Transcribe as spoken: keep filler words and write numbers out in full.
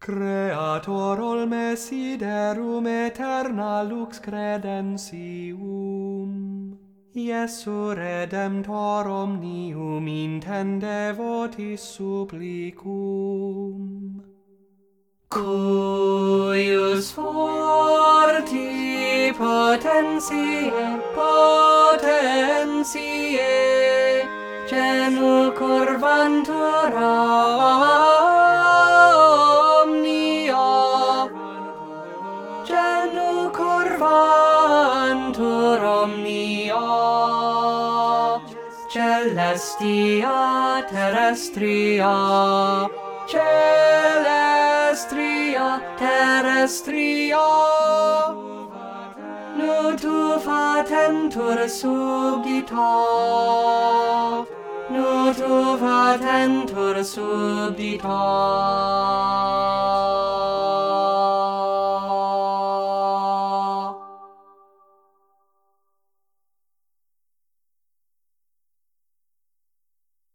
Creator desiderum aeterna lux credentium, Iesu Redemptor omnium intende votis supplicum, cuius forti potentiae, potentiae, genu curvantura omnia, genu curvantur omnia, celestia terrestria, celestria terrestria, nutu fatentur subdita, nutu fatentur subdita.